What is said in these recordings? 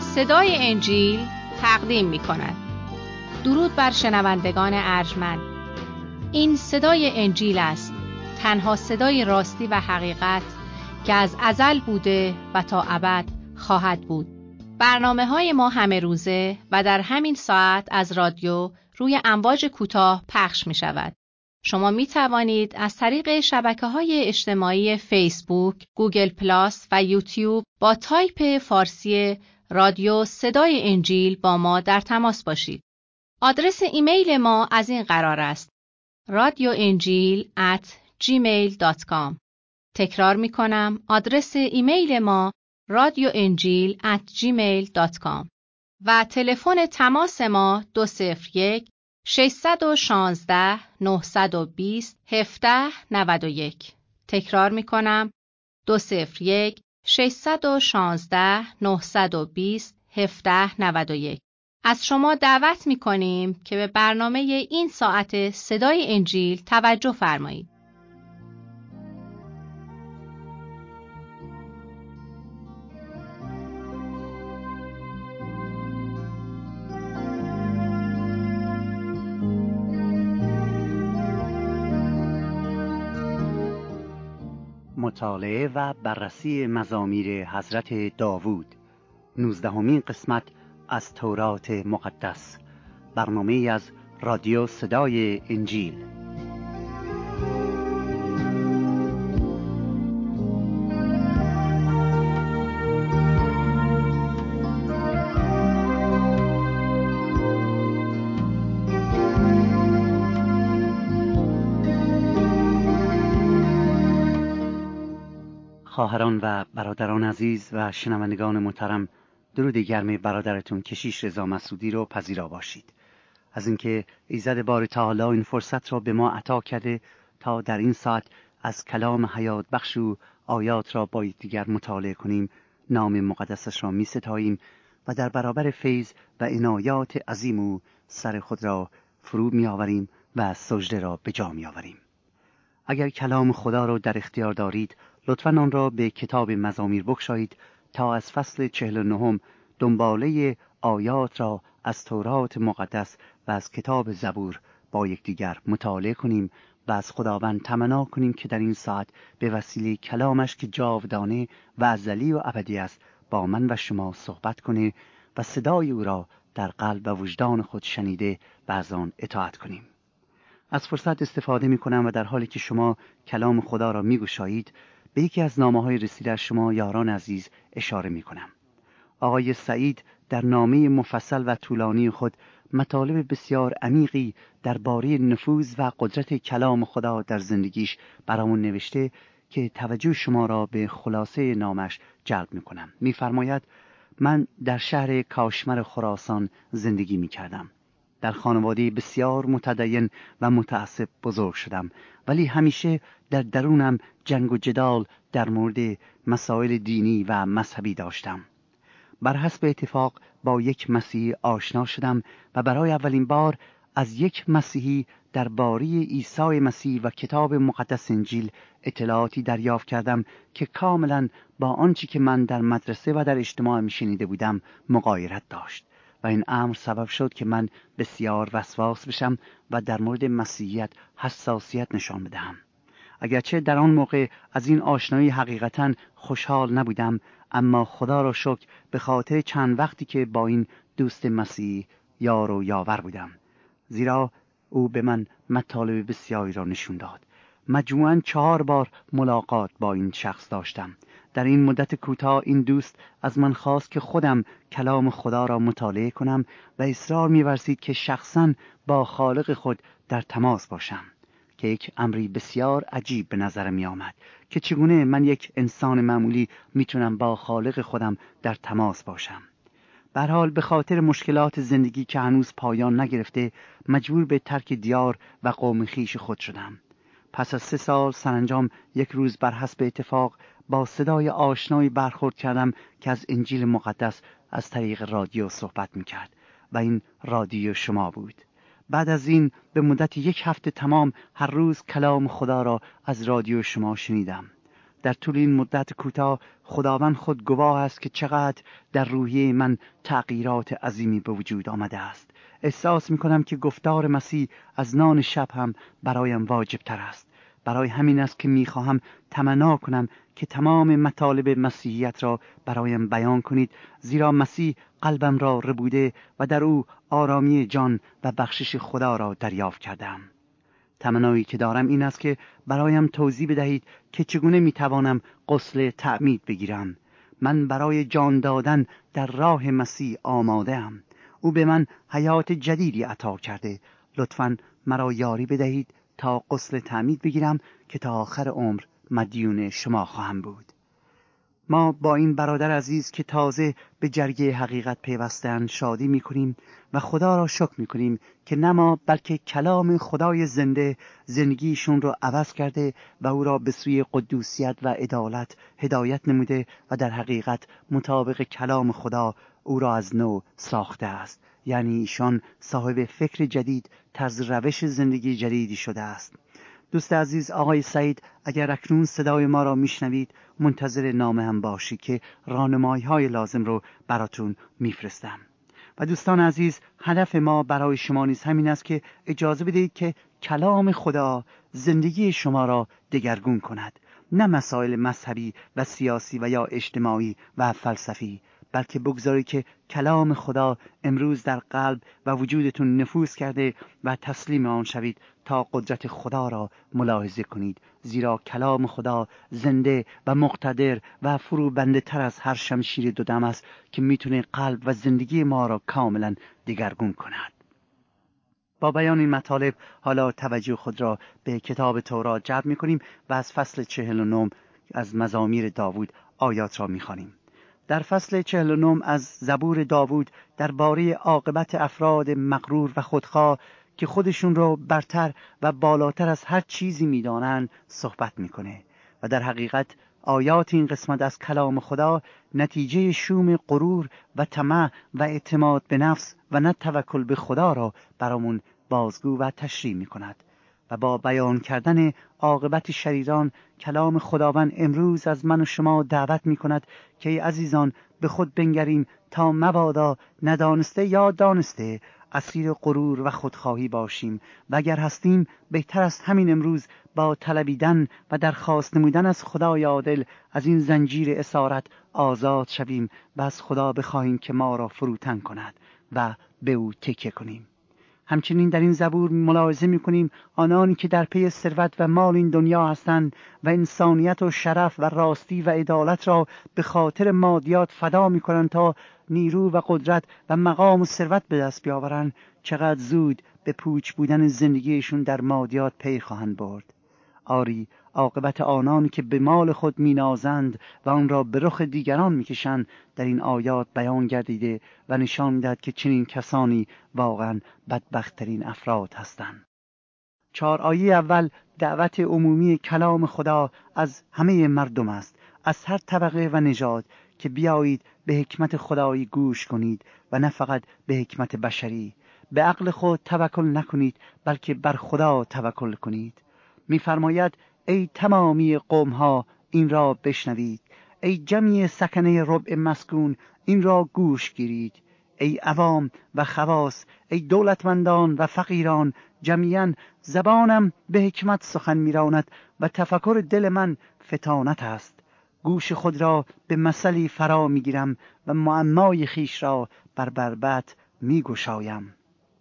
صدای انجیل تقدیم می کند. درود بر شنوندگان ارجمند. این صدای انجیل است، تنها صدای راستی و حقیقت که از ازل بوده و تا ابد خواهد بود. برنامه‌های ما همه روزه و در همین ساعت از رادیو روی امواج کوتاه پخش می شود. شما می توانید از طریق شبکه‌های اجتماعی فیسبوک، گوگل پلاس و یوتیوب با تایپ فارسی رادیو صدای انجیل با ما در تماس باشید. آدرس ایمیل ما از این قرار است: radioenjil@gmail.com. تکرار می کنم، آدرس ایمیل ما radioenjil@gmail.com و تلفن تماس ما 201 616 920 1791. تکرار می کنم، 201 616 920 1791. از شما دعوت می کنیم که به برنامه این ساعت صدای انجیل توجه فرمایید. مطالعه و بررسی مزامیر حضرت داوود، 19مین قسمت از تورات مقدس، برنامه از رادیو صدای انجیل. خواهران و برادران عزیز و شنوندگان محترم، درود گرم برادرتون کشیش رضا مسعودی رو پذیرا باشید. از اینکه ایزد باری تعالی این فرصت را به ما عطا کرده تا در این ساعت از کلام حیات بخش و آیات را با یکدیگر مطالعه کنیم، نام مقدسش را می‌ستاییم و در برابر فیض و عنایات عظیم او سر خود را فرو می‌آوریم و سجده را به جا می‌آوریم. اگر کلام خدا را در اختیار دارید، لطفاً آن را به کتاب مزامیر بگشایید تا از فصل 49 دنباله آیات را از تورات مقدس و از کتاب زبور با یکدیگر مطالعه کنیم و از خداوند تمنا کنیم که در این ساعت به وسیله کلامش که جاودانه و ازلی و ابدی است با من و شما صحبت کنه و صدای او را در قلب و وجدان خود شنیده و از آن اطاعت کنیم. از فرصت استفاده می کنم و در حالی که شما کلام خدا را می گشایید به یکی از نامه‌های رسیده از شما یاران عزیز اشاره می کنم. آقای سعید در نامه مفصل و طولانی خود مطالب بسیار عمیقی درباره نفوذ و قدرت کلام خدا در زندگیش برامون نوشته که توجه شما را به خلاصه نامش جلب می کنم. می فرماید: من در شهر کاشمر خراسان زندگی می کردم. در خانواده بسیار متدین و متعصب بزرگ شدم، ولی همیشه در درونم جنگ و جدال در مورد مسائل دینی و مذهبی داشتم. بر حسب اتفاق با یک مسیحی آشنا شدم و برای اولین بار از یک مسیحی درباره عیسی مسیح و کتاب مقدس انجیل اطلاعاتی دریافت کردم که کاملا با آنچه که من در مدرسه و در اجتماع میشنیده بودم مغایرت داشت و این امر سبب شد که من بسیار وسواس بشم و در مورد مسیحیت حساسیت نشان بدهم. اگرچه در آن موقع از این آشنایی حقیقتاً خوشحال نبودم، اما خدا را شکر به خاطر چند وقتی که با این دوست مسیحی یار و یاور بودم، زیرا او به من مطالب بسیاری را نشون داد. مجموعاً 4 بار ملاقات با این شخص داشتم. در این مدت کوتاه این دوست از من خواست که خودم کلام خدا را مطالعه کنم و اصرار می‌ورزید که شخصاً با خالق خود در تماس باشم، که یک امری بسیار عجیب به نظر می آمد که چگونه من یک انسان معمولی میتونم با خالق خودم در تماس باشم. به هر حال به خاطر مشکلات زندگی که هنوز پایان نگرفته مجبور به ترک دیار و قوم خویش خود شدم. پس از 3 سال سرانجام یک روز بر حسب اتفاق با صدای آشنایی برخورد کردم که از انجیل مقدس از طریق رادیو صحبت میکرد و این رادیو شما بود. بعد از این به مدت 1 هفته تمام هر روز کلام خدا را از رادیو شما شنیدم. در طول این مدت کوتاه خداوند خود گواه است که چقدر در روحیه من تغییرات عظیمی به وجود آمده است. احساس می‌کنم که گفتار مسیح از نان شب هم برایم واجب تر است. برای همین است که می‌خواهم تمنا کنم که تمام مطالب مسیحیت را برایم بیان کنید، زیرا مسیح قلبم را ربوده و در او آرامی جان و بخشش خدا را دریافت کردم. تمنایی که دارم این است که برایم توضیح بدهید که چگونه میتوانم غسل تعمید بگیرم. من برای جان دادن در راه مسیح آماده ام. او به من حیات جدیدی عطا کرده. لطفاً مرا یاری بدهید تا غسل تعمید بگیرم که تا آخر عمر مدیون شما خواهم بود. ما با این برادر عزیز که تازه به جرگه حقیقت پیوستند شادی می‌کنیم و خدا را شکر می‌کنیم که نه ما بلکه کلام خدای زنده زندگیشون را عوض کرده و او را به سوی قدوسیت و عدالت هدایت نموده و در حقیقت مطابق کلام خدا او را از نو ساخته است. یعنی ایشان صاحب فکر جدید، طرز روش زندگی جدیدی شده است. دوست عزیز آقای سعید، اگر اکنون صدای ما را میشنوید منتظر نامه هم باشید که راهنمایی‌های لازم رو براتون میفرستم. و دوستان عزیز، هدف ما برای شما نیز همین است که اجازه بدهید که کلام خدا زندگی شما را دگرگون کند، نه مسائل مذهبی و سیاسی و یا اجتماعی و فلسفی، بلکه بگذارید که کلام خدا امروز در قلب و وجودتون نفوذ کرده و تسلیم آن شوید تا قدرت خدا را ملاحظه کنید، زیرا کلام خدا زنده و مقتدر و فروبنده تر از هر شمشیر دودم است که میتونه قلب و زندگی ما را کاملا دگرگون کند. با بیان این مطالب حالا توجه خود را به کتاب تورات جلب می‌کنیم و از فصل 49 از مزامیر داوود آیات را می‌خوانیم. در فصل 49 از زبور داوود درباره عاقبت افراد مغرور و خودخواه که خودشون رو برتر و بالاتر از هر چیزی می‌دانند صحبت می‌کنه و در حقیقت آیات این قسمت از کلام خدا نتیجه شوم غرور و طمع و اعتماد به نفس و نه توکل به خدا را برامون بازگو و تشریح می‌کند. و با بیان کردن عاقبت شریران کلام خداوند امروز از من و شما دعوت می‌کند که ای عزیزان به خود بنگریم تا مبادا ندانسته یا دانسته اسیر غرور و خودخواهی باشیم و اگر هستیم بهتر است همین امروز با طلبیدن و درخواست نمودن از خدای عادل از این زنجیر اسارت آزاد شویم و از خدا بخواهیم که ما را فروتن کند و به او تکیه کنیم. همچنین در این زبور ملاحظه می‌کنیم آنانی که در پی ثروت و مال این دنیا هستند و انسانیت و شرف و راستی و عدالت را به خاطر مادیات فدا می‌کنند تا نیرو و قدرت و مقام و ثروت به دست بیاورند، چقدر زود به پوچ بودن زندگیشون در مادیات پی خواهند برد. آری عاقبت آنان که به مال خود مینازند و آن را به رخ دیگران میکشند در این آیات بیان گردیده و نشان می‌دهد که چنین کسانی واقعا بدبخت‌ترین افراد هستند. 4 آیه اول دعوت عمومی کلام خدا از همه مردم است، از هر طبقه و نژاد، که بیایید به حکمت خدایی گوش کنید و نه فقط به حکمت بشری. به عقل خود توکل نکنید بلکه بر خدا توکل کنید. می‌فرماید ای تمامی قوم‌ها این را بشنوید، ای جمعی سکنه ربع مسکون این را گوش گیرید، ای عوام و خواص، ای دولتمندان و فقیران، جمیعاً زبانم به حکمت سخن می‌راند و تفکر دل من فطانت است. گوش خود را به مثلی فرا می‌گیرم و معمای خیش را بر بربط می‌گشایم.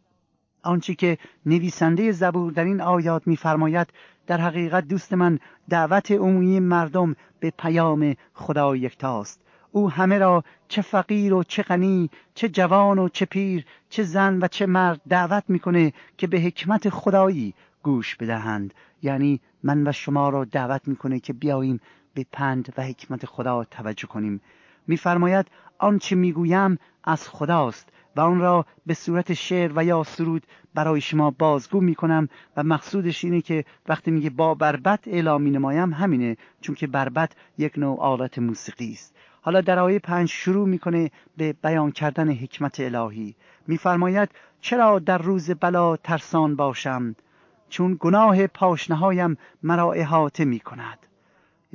آنچه که نویسنده زبور در این آیات می‌فرماید در حقیقت دوست من دعوت عمومی مردم به پیام خدا یکتاست. او همه را چه فقیر و چه غنی، چه جوان و چه پیر، چه زن و چه مرد دعوت می‌کنه که به حکمت خدایی گوش بدهند. یعنی من و شما را دعوت می‌کنه که بیاییم به پند و حکمت خدا توجه کنیم. می‌فرماید آنچه می‌گویم از خداست و آن را به صورت شعر و یا سرود برای شما بازگو میکنم و مقصودش اینه که وقتی میگه با بربط اعلام مینمایم همینه، چون که بربط یک نوع آلت موسیقی است. حالا در آیه 5 شروع میکنه به بیان کردن حکمت الهی. میفرماید چرا در روز بلا ترسان باشم، چون گناه پاشنهایم مرا احاطه میکند.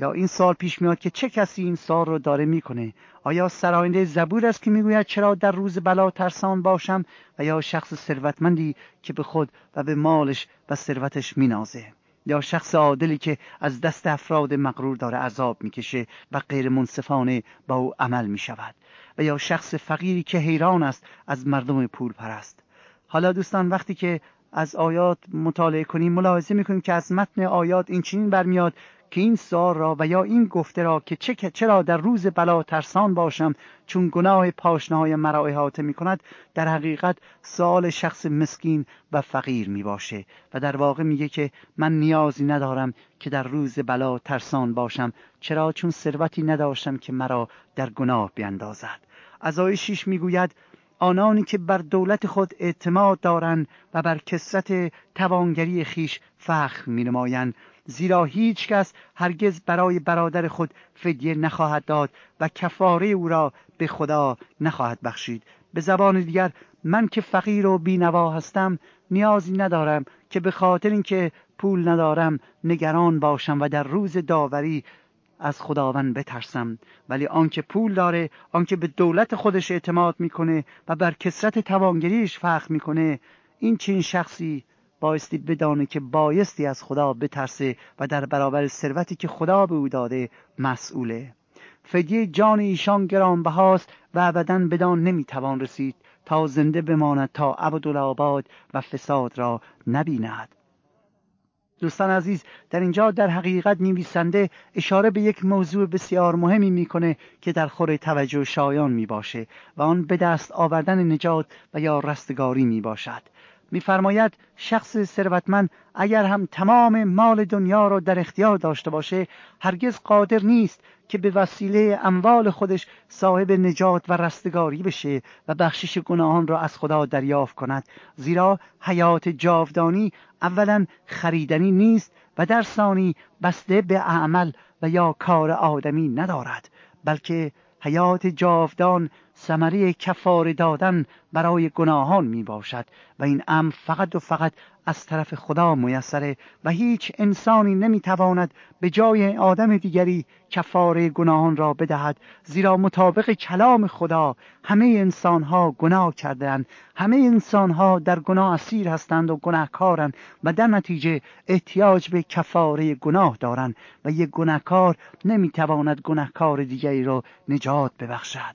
یا این سوال پیش میاد که چه کسی این سوال رو داره میکنه؟ آیا سراینده زبور است که میگوید چرا در روز بلا ترسان باشم، و یا شخص ثروتمندی که به خود و به مالش و ثروتش مینازه، یا شخص عادلی که از دست افراد مغرور داره عذاب میکشه و غیر منصفانه با او عمل میشود، و یا شخص فقیری که حیران است از مردم پول پرست. حالا دوستان، وقتی که از آیات مطالعه کنیم ملاحظه میکنیم که از متن آیات این چنین برمیاد که این سوال را و یا این گفته را که چرا در روز بلا ترسان باشم چون گناه پاشنه‌های مرا احاطه می‌کند، در حقیقت سوال شخص مسکین و فقیر میباشه و در واقع میگه که من نیازی ندارم که در روز بلا ترسان باشم، چرا؟ چون ثروتی نداشتم که مرا در گناه بیندازد. از آیه 6 میگوید آنانی که بر دولت خود اعتماد دارند و بر کثرت توانگری خیش فخر می‌نمایند، زیرا هیچ کس هرگز برای برادر خود فدیه نخواهد داد و کفاره او را به خدا نخواهد بخشید. به زبان دیگر، من که فقیر و بینوا هستم نیازی ندارم که به خاطر اینکه پول ندارم نگران باشم و در روز داوری از خداوند بترسم. ولی آنکه پول داره، آنکه به دولت خودش اعتماد میکنه و بر کثرت توانگریش فخر میکنه، این چنین شخصی بایستی بدانه که بایستی از خدا بترسه و در برابر ثروتی که خدا به او داده مسئوله. فدیه جان ایشان گرانبهاست و ابداً بدان نمیتوان رسید تا زنده بماند تا ابدالآباد و فساد را نبیند. دوستان عزیز، در اینجا در حقیقت نویسنده اشاره به یک موضوع بسیار مهمی میکنه که در خور توجه شایان میباشه و آن به دست آوردن نجات و یا رستگاری میباشد. میفرماید شخص ثروتمند اگر هم تمام مال دنیا را در اختیار داشته باشه، هرگز قادر نیست که به وسیله اموال خودش صاحب نجات و رستگاری بشه و بخشش گناهان را از خدا دریافت کند، زیرا حیات جاودانی اولا خریدنی نیست و در ثانی بسته به عمل و یا کار آدمی ندارد، بلکه حیات جاودان ثمره کفاره دادن برای گناهان می باشد و این امر فقط و فقط از طرف خدا میسره و هیچ انسانی نمی تواند به جای آدم دیگری کفاره گناهان را بدهد، زیرا مطابق کلام خدا همه انسانها گناه کردند، همه انسانها در گناه اسیر هستند و گناهکارند و در نتیجه احتیاج به کفاره گناه دارند و یک گناهکار نمی تواند گناهکار دیگری را نجات ببخشد.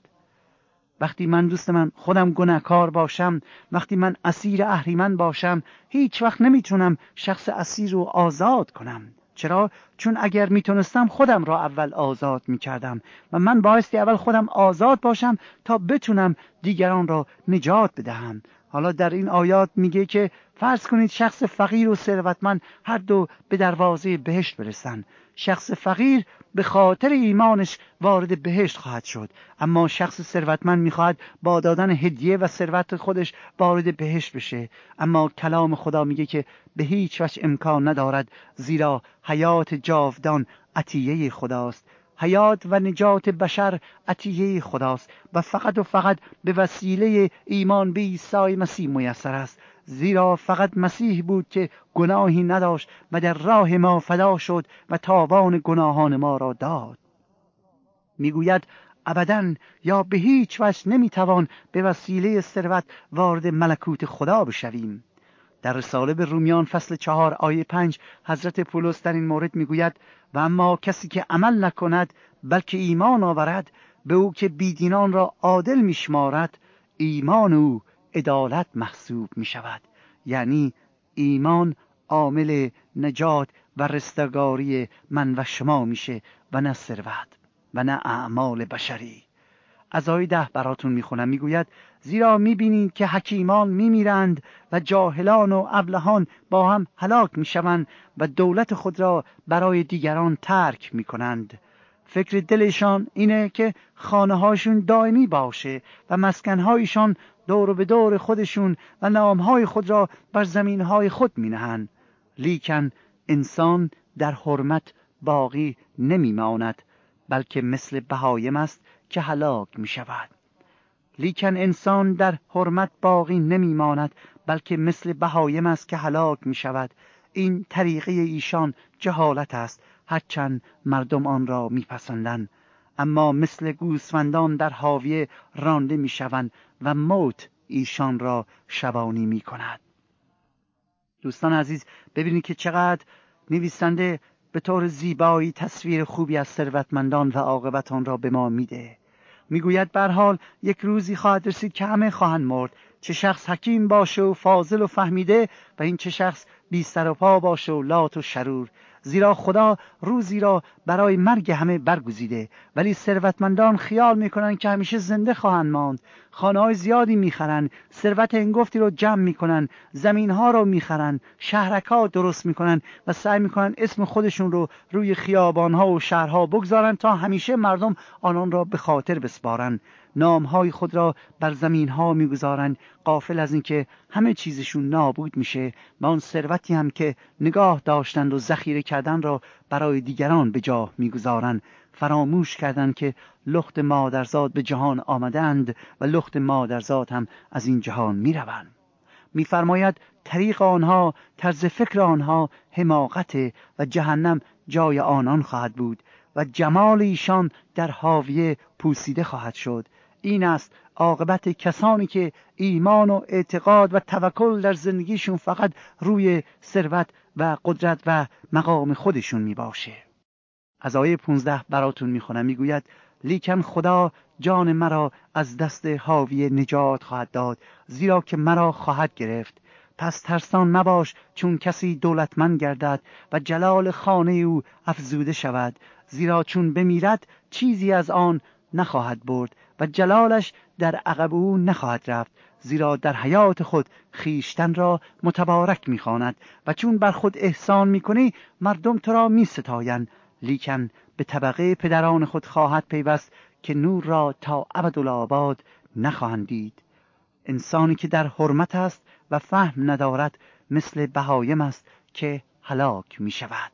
وقتی من خودم گناهکار باشم، وقتی من اسیر اهریمن باشم، هیچ وقت نمیتونم شخص اسیر رو آزاد کنم. چرا؟ چون اگر میتونستم خودم را اول آزاد میکردم و من بایستی اول خودم آزاد باشم تا بتونم دیگران را نجات بدهم. حالا در این آیات میگه که فرض کنید شخص فقیر و ثروتمند هر دو به دروازه بهشت برسن. شخص فقیر به خاطر ایمانش وارد بهشت خواهد شد، اما شخص ثروتمند میخواهد با دادن هدیه و ثروت خودش وارد بهشت بشه. اما کلام خدا میگه که به هیچ وجه امکان ندارد، زیرا حیات جاودان عطیه خداست. حیات و نجات بشر عطیه خداست و فقط به وسیله ایمان به عیسی مسیح میسر است، زیرا فقط مسیح بود که گناهی نداشت و در راه ما فدا شد و تاوان گناهان ما را داد. میگوید ابداً یا به هیچ وجه نمیتوان به وسیله ثروت وارد ملکوت خدا بشویم. در رساله به رومیان فصل 4 آیه 5 حضرت پولس در این مورد میگوید و اما کسی که عمل نکند بلکه ایمان آورد به او که بیدینان را عادل میشمارد، ایمان او عدالت محسوب میشود. یعنی ایمان عامل نجات و رستگاری من و شما میشه و نه ثروت و نه اعمال بشری. از آیه 10 براتون میخونم. میگوید زیرا میبینید که حکیمان میمیرند و جاهلان و ابلهان با هم هلاک میشوند و دولت خود را برای دیگران ترک میکنند. فکر دلشان اینه که خانه‌هاشون دائمی باشه و مسکن‌هایشان دور و به دور خودشون و نام‌های خود را بر زمین‌های خود می‌نهند. لیکن انسان در حرمت باقی نمی‌ماند، بلکه مثل بهایم است که هلاک می‌شود. لیکن انسان در حرمت باقی نمی‌ماند، بلکه مثل بهایم است که هلاک می‌شود. این طریقه ایشان جهالت است. هرچند مردم آن را میپسندند، اما مثل گوسفندان در حاویه رانده میشوند و موت ایشان را شبانی میکند. دوستان عزیز، ببینید که چقدر نویسنده به طور زیبایی تصویر خوبی از ثروتمندان و عاقبت آن را به ما میده. میگوید به هر حال یک روزی خواهد رسید که همه خواهند مرد، چه شخص حکیم باشه و فاضل و فهمیده و این چه شخص بی سر و پا باشه و لات و شرور، زیرا خدا روزی را برای مرگ همه برگزیده. ولی ثروتمندان خیال میکنن که همیشه زنده خواهند ماند، خانه‌های زیادی میخرن، ثروت هنگفتی رو جمع میکنن، زمینها رو میخرن، شهرک‌ها درست میکنن و سعی میکنن اسم خودشون رو روی خیابانها و شهرها بگذارن تا همیشه مردم آنان را به خاطر بسپارن. نامهای خود را بر زمینها میگذارن، غافل از اینکه همه چیزشون نابود میشه و آن ثروتی هم که نگاه داشتند و ذخیره کردن را برای دیگران به جا میگذارن. فراموش کردند که لخت مادرزاد به جهان آمدند و لخت مادرزاد هم از این جهان میروند. میفرماید طریق آنها، طرز فکر آنها حماقت و جهنم جای آنان خواهد بود و جمال ایشان در حاویه پوسیده خواهد شد. این است عاقبت کسانی که ایمان و اعتقاد و توکل در زندگیشون فقط روی ثروت و قدرت و مقام خودشون میباشه. از آیه 15 براتون میخونم. میگوید لیکن خدا جان مرا از دست حاویه نجات خواهد داد، زیرا که مرا خواهد گرفت. پس ترسان مباش چون کسی دولتمند گردد و جلال خانه او افزوده شود، زیرا چون بمیرد چیزی از آن نخواهد برد و جلالش در عقب او نخواهد رفت، زیرا در حیات خود خیشتن را متبارک می‌خواند و چون بر خود احسان می‌کنی مردم تو را می‌ستایند. لیکن به طبقه پدران خود خواهد پیوست که نور را تا ابدالآباد نخواهند دید. انسانی که در حرمت است و فهم ندارد مثل بهایم است که هلاک می شود.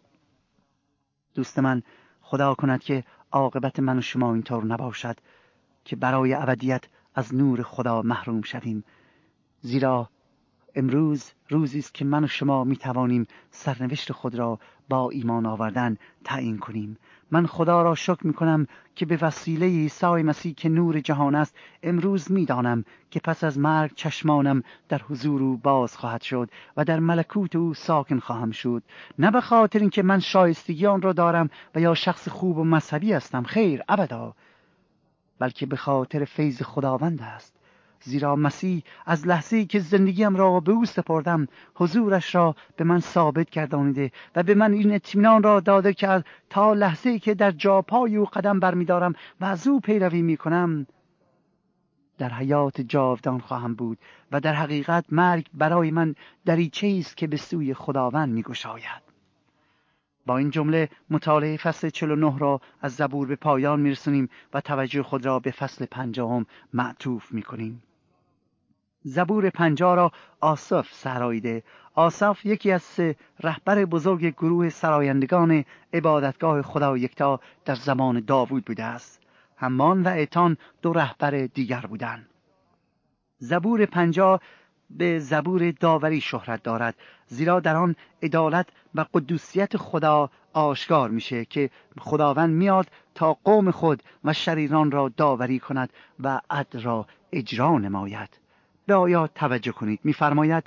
دوست من، خدا کند که عاقبت من و شما اینطور نباشد که برای ابدیت از نور خدا محروم شویم، زیرا امروز روزی است که من و شما می توانیم سرنوشت خود را با ایمان آوردن تعیین کنیم. من خدا را شکر می کنم که به وسیله عیسی مسیح که نور جهان است امروز می دانم که پس از مرگ چشمانم در حضور او باز خواهد شد و در ملکوت او ساکن خواهم شد. نه به خاطر اینکه من شایستگی آن را دارم و یا شخص خوب و مذهبی هستم، خیر ابدا، بلکه به خاطر فیض خداوند است. زیرا مسیح از لحظه‌ای که زندگیم را به او سپردم حضورش را به من ثابت گردانیده و به من این اطمینان را داده که تا لحظه‌ای که در جاپای او قدم برمی‌دارم و از او پیروی می‌کنم در حیات جاودان خواهم بود و در حقیقت مرگ برای من دریچه‌ای است که به سوی خداوند می‌گشاید. با این جمله مطالعه فصل 49 را از زبور به پایان می‌رسونیم و توجه خود را به فصل 50 معطوف می‌کنیم. زبور 50 را آساف سراییده. آساف یکی از 3 رهبر بزرگ گروه سرایندگان عبادتگاه خدا یکتا در زمان داوود بوده است. همان و ایتان 2 رهبر دیگر بودند. زبور 50 به زبور داوری شهرت دارد، زیرا در آن عدالت و قدوسیت خدا آشکار میشه که خداوند میاد تا قوم خود و شریران را داوری کند و عدل را اجرا نماید. به آیات توجه کنید. می‌فرماید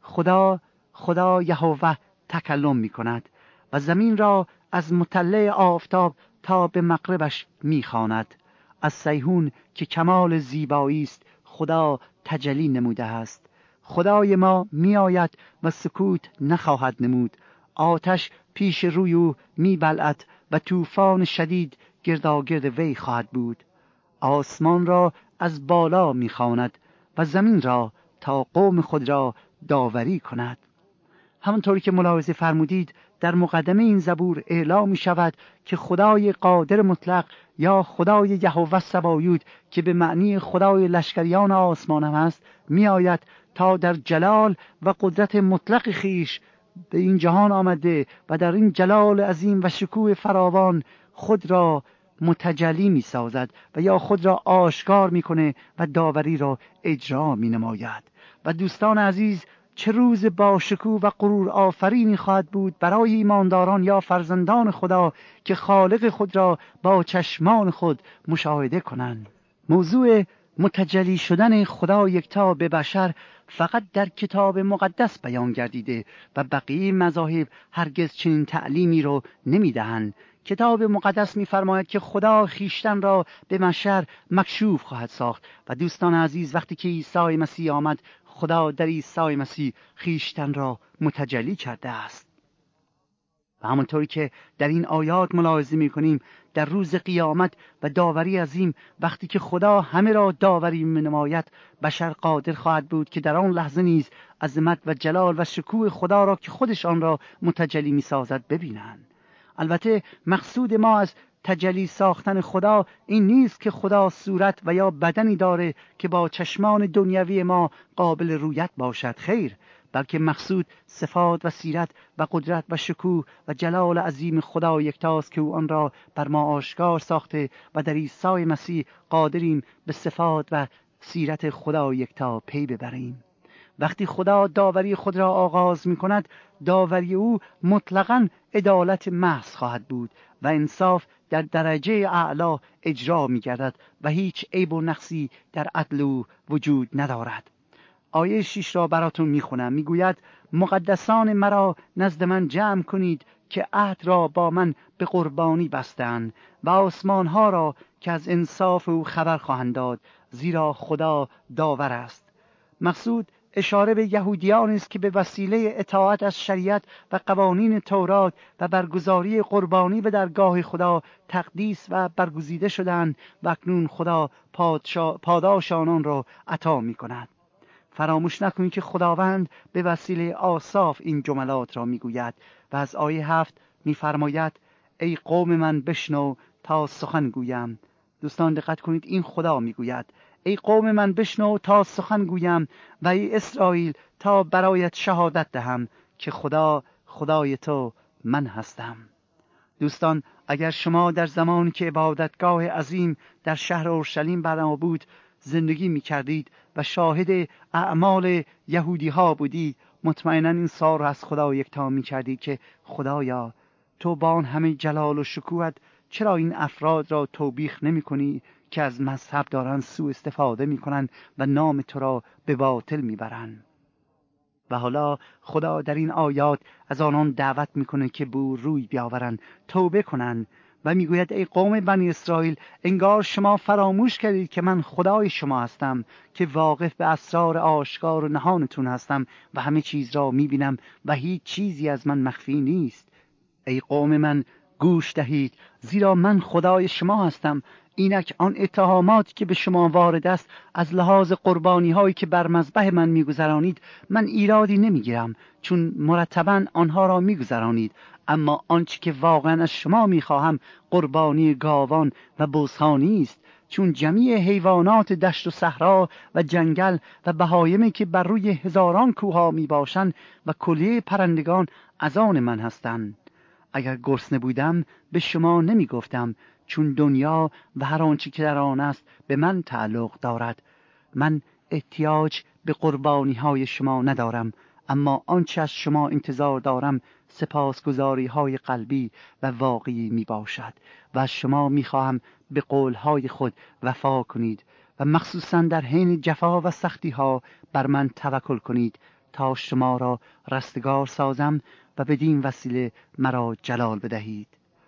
خدا یهوه تکلم می‌کند و زمین را از مطلع آفتاب تا به مغربش می‌خواند. از صیهون که کمال زیبایی است خدا تجلی نموده است. خدای ما میآید و سکوت نخواهد نمود. آتش پیش روی او میبلعد و طوفان شدید گرداگرد وی خواهد بود. آسمان را از بالا میخواند و زمین را تا قوم خود را داوری کند. همونطوری که ملاحظه فرمودید در مقدمه این زبور اعلام می شود که خدای قادر مطلق یا خدای یهوه سبایوت که به معنی خدای لشکریان آسمان هم است می آید تا در جلال و قدرت مطلق خیش به این جهان آمده و در این جلال عظیم و شکوه فراوان خود را متجلی می سازد و یا خود را آشکار می کنه و داوری را اجرا می نماید. و دوستان عزیز، چه روز باشکوه و غرور آفرینی خواهد بود برای ایمانداران یا فرزندان خدا که خالق خود را با چشمان خود مشاهده کنند. موضوع متجلی شدن خدا یکتا به بشر فقط در کتاب مقدس بیان گردیده و بقیه مذاهب هرگز چنین تعلیمی رو نمیدهند. کتاب مقدس می‌فرماید که خدا خیشتن را به بشر مکشوف خواهد ساخت و دوستان عزیز، وقتی که عیسی مسیح آمد، خدا در عیسی مسیح خیشتن را متجلی کرده است. و همونطوری که در این آیات ملاحظه می‌کنیم، در روز قیامت و داوری عظیم، وقتی که خدا همه را داوری می‌نماید، بشر قادر خواهد بود که در آن لحظه نیز عظمت و جلال و شکوه خدا را که خودش آن را متجلی می‌سازد ببینند. البته مقصود ما از تجلی ساختن خدا این نیست که خدا صورت و یا بدنی داره که با چشمان دنیوی ما قابل رویت باشد، خیر، بلکه مقصود صفات و سیرت و قدرت و شکوه و جلال عظیم خدا یکتاست که او آن را بر ما آشکار ساخته و در عیسی مسیح قادریم به صفات و سیرت خدا یکتا پی ببریم. وقتی خدا داوری خود را آغاز می کند، داوری او مطلقاً عدالت محض خواهد بود و انصاف در درجه اعلا اجرا می گردد و هیچ عیب و نقصی در عدل او وجود ندارد. آیه 6 را براتون می خونم. می گوید مقدسان مرا نزد من جمع کنید که عهد را با من به قربانی بستند و آسمان ها را که از انصاف او خبر خواهند داد، زیرا خدا داور است. مقصود اشاره به یهودیان است که به وسیله اطاعت از شریعت و قوانین تورات و برگزاری قربانی به درگاه خدا تقدیس و برگزیده شدند و اکنون خدا پاداش آنان را عطا می کند. فراموش نکنید که خداوند به وسیله آصاف این جملات را می گوید و از آیه 7 می فرماید ای قوم من بشنو تا سخن گویم. دوستان دقت کنید، این خدا می گوید ای قوم من بشنو تا سخن گویم و ای اسرائیل تا برایت شهادت دهم که خدا خدای تو من هستم. دوستان، اگر شما در زمانی که عبادتگاه عظیم در شهر اورشلیم بنا بود زندگی می کردید و شاهد اعمال یهودی ها بودید، مطمئنا این سوال را از خدا یکتا می کردید که خدایا تو با آن همه جلال و شکوهت چرا این افراد را توبیخ نمی کنی که از مذهب دارن سوء استفاده می کنن و نام تو را به باطل می برن؟ و حالا خدا در این آیات از آنان دعوت میکنه که به او روی بیاورن، توبه کنن و میگوید ای قوم بنی اسرائیل، انگار شما فراموش کردید که من خدای شما هستم که واقف به اسرار آشکار و نهانتون هستم و همه چیز را میبینم و هیچ چیزی از من مخفی نیست. ای قوم من گوش دهید، زیرا من خدای شما هستم. اینک آن اتهاماتی که به شما وارد است از لحاظ قربانی هایی که بر مذبح من میگذرانید، من ایرادی نمیگیرم، چون مرتبا آنها را میگذرانید. اما آنچه که واقعا از شما میخواهم قربانی گاوان و بزهانی است، چون جمیع حیوانات دشت و صحرا و جنگل و بهایمی که بر روی هزاران کوه میباشند و کلیه پرندگان از آن من هستند. اگر گرسنه بودم به شما نمی گفتم، چون دنیا و هر آنچه که در آن است به من تعلق دارد. من احتیاج به قربانی های شما ندارم، اما آنچه از شما انتظار دارم سپاسگزاری های قلبی و واقعی می باشد و از شما می خواهم به قول های خود وفا کنید و مخصوصا در حین جفا و سختی ها بر من توکل کنید تا شما را رستگار سازم و بدین وسیله مرا جلال بدهید.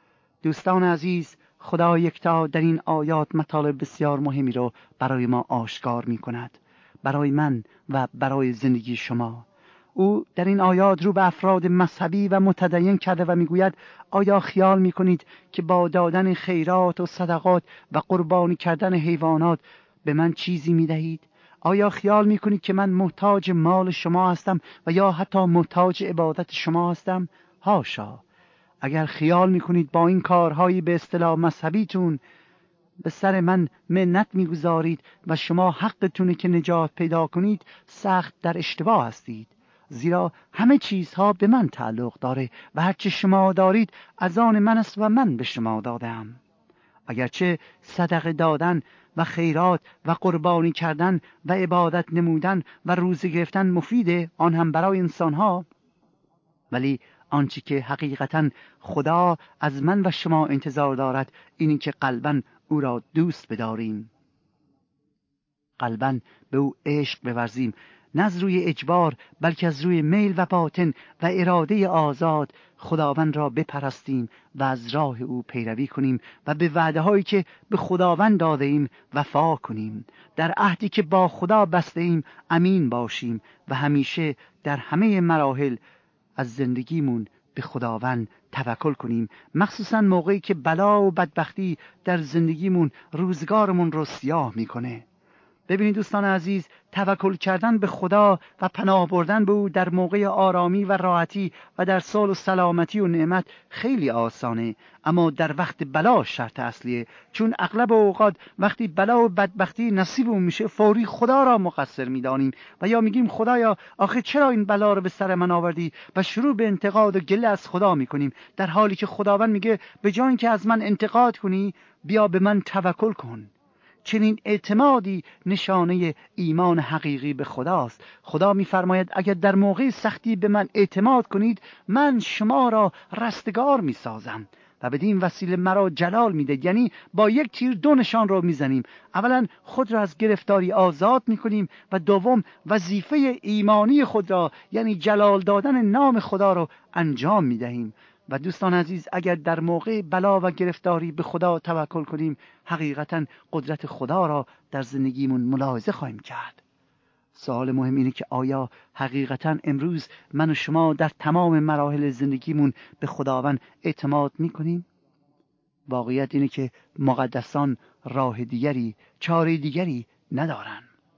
دوستان عزیز، خدا یکتا در این آیات مطالب بسیار مهمی رو برای ما آشکار می کند، برای من و برای زندگی شما. او در این آیات رو به افراد مذهبی و متدین کرده و میگوید آیا خیال میکنید که با دادن خیرات و صدقات و قربانی کردن حیوانات به من چیزی میدهید؟ آیا خیال میکنید که من محتاج مال شما هستم و یا حتی محتاج عبادت شما هستم؟ حاشا! اگر خیال میکنید با این کارهایی به اصطلاح مذهبیتون به سر من منت میگذارید و شما حقتونه که نجات پیدا کنید، سخت در اشتباه هستید. زیرا همه چیزها به من تعلق داره و هرچه شما دارید از آن من است و من به شما دادم. اگرچه صدقه دادن و خیرات و قربانی کردن و عبادت نمودن و روزه گرفتن مفیده، آن هم برای انسانها. ولی آنچه که حقیقتا خدا از من و شما انتظار دارد اینی که قلباً او را دوست بداریم، قلباً به او عشق بورزیم، نه از روی اجبار بلکه از روی میل و باطن و اراده آزاد خداوند را بپرستیم و از راه او پیروی کنیم و به وعده هایی که به خداوند داده ایم وفا کنیم، در عهدی که با خدا بسته ایم امین باشیم و همیشه در همه مراحل از زندگیمون به خداوند توکل کنیم، مخصوصا موقعی که بلا و بدبختی در زندگیمون روزگارمون رو سیاه میکنه. ببینید دوستان عزیز، توکل کردن به خدا و پناه بردن به او در موقع آرامی و راحتی و در صلح و سلامتی و نعمت خیلی آسانه، اما در وقت بلا شرط اصلیه، چون اغلب اوقات وقتی بلا و بدبختی نصیبمون میشه فوری خدا را مقصر میدانیم و یا میگیم خدایا آخه چرا این بلا رو به سر من آوردی و شروع به انتقاد و گله از خدا میکنیم، در حالی که خداوند میگه به جای اینکه از من انتقاد کنی بیا به من توکل کن. چنین اعتمادی نشانه ایمان حقیقی به خداست. خدا می‌فرماید اگر در موقع سختی به من اعتماد کنید من شما را رستگار می‌سازم و بدین وسیله مرا جلال می‌دهید. یعنی با یک تیر دو نشان را می‌زنیم، اولا خود را از گرفتاری آزاد می‌کنیم و دوم وظیفه ایمانی خود را یعنی جلال دادن نام خدا را انجام می‌دهیم. و دوستان عزیز، اگر در موقع بلا و گرفتاری به خدا توکل کنیم حقیقتا قدرت خدا را در زندگیمون ملاحظه خواهیم کرد. سوال مهم اینه که آیا حقیقتا امروز من و شما در تمام مراحل زندگیمون به خداوند اعتماد میکنیم؟ واقعیت اینه که مقدسان راه دیگری، چاره دیگری ندارن.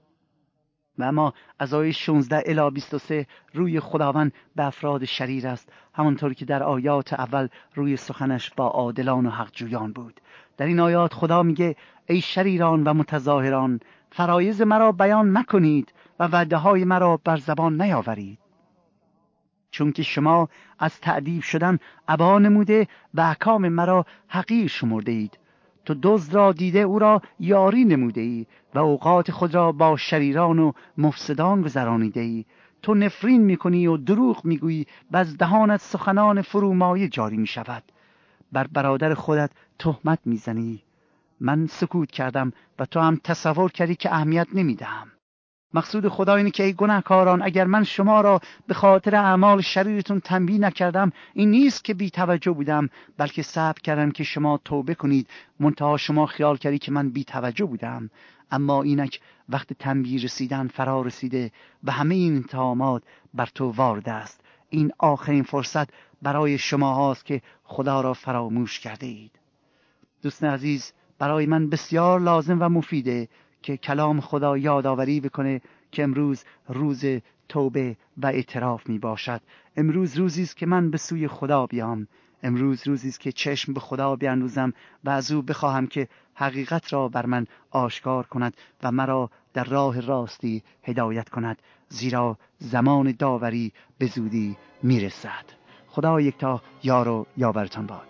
و اما از آیه 16 الی 23 روی خداوند به افراد شریر است، همانطور که در آیات اول روی سخنش با عادلان و حقجویان بود. در این آیات خدا میگه ای شریران و متظاهران، فرایض مرا بیان مکنید و وعده های مرا بر زبان نیاورید، چون که شما از تعذیب شدن ابا نموده و احکام مرا حقیر شمرده اید. تو دزد را دیده او را یاری نموده ای و اوقات خود را با شریران و مفسدان گذرانیده ای. تو نفرین میکنی و دروغ میگویی و از دهانت سخنان فرومایه جاری میشود. بر برادر خودت تهمت میزنی. من سکوت کردم و تو هم تصور کردی که اهمیت نمیدهم. مقصود خدا اینه که ای گناهکاران، اگر من شما را به خاطر اعمال شریرتون تنبیه نکردم این نیست که بی توجه بودم، بلکه صبر کردم که شما توبه کنید. منتها شما خیال کردی که من بی توجه بودم. اما اینک وقت تنبیه رسیدن فرا رسیده و همه این اتهامات بر تو وارد است. این آخرین فرصت برای شما هاست که خدا را فراموش کرده اید. دوستان عزیز، برای من بسیار لازم و مفیده که کلام خدا یادآوری بکنه که امروز روز توبه و اعتراف می باشد. امروز روزی است که من به سوی خدا بیام. امروز روزی است که چشم به خدا بیاندازم و از او بخواهم که حقیقت را بر من آشکار کند و مرا در راه راستی هدایت کند، زیرا زمان داوری به زودی می رسد. خدا یکتا یار و یاورتان باد.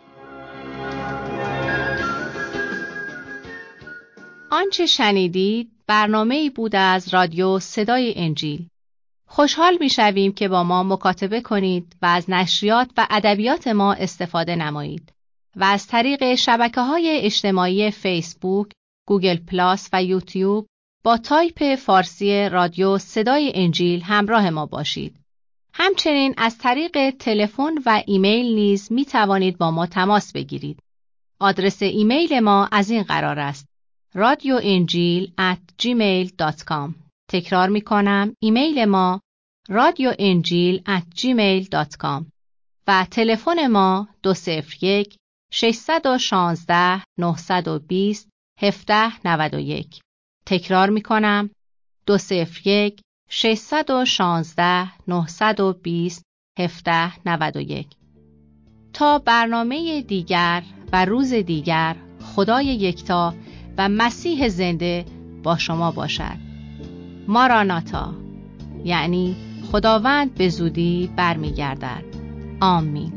آنچه شنیدید برنامه‌ای بود از رادیو صدای انجیل. خوشحال می‌شویم که با ما مکاتبه کنید و از نشریات و ادبیات ما استفاده نمایید و از طریق شبکه‌های اجتماعی فیسبوک، گوگل پلاس و یوتیوب با تایپ فارسی رادیو صدای انجیل همراه ما باشید. همچنین از طریق تلفن و ایمیل نیز می‌توانید با ما تماس بگیرید. آدرس ایمیل ما از این قرار است: radioenjil@gmail.com. تکرار می کنم، ایمیل ما radioenjil@gmail.com و تلفن ما 201 616 920 1791. تکرار می کنم، 201 616 920 1791. تا برنامه دیگر و روز دیگر، خدای یکتا و مسیح زنده با شما باشد. ماراناتا، یعنی خداوند به زودی برمیگردد. آمین.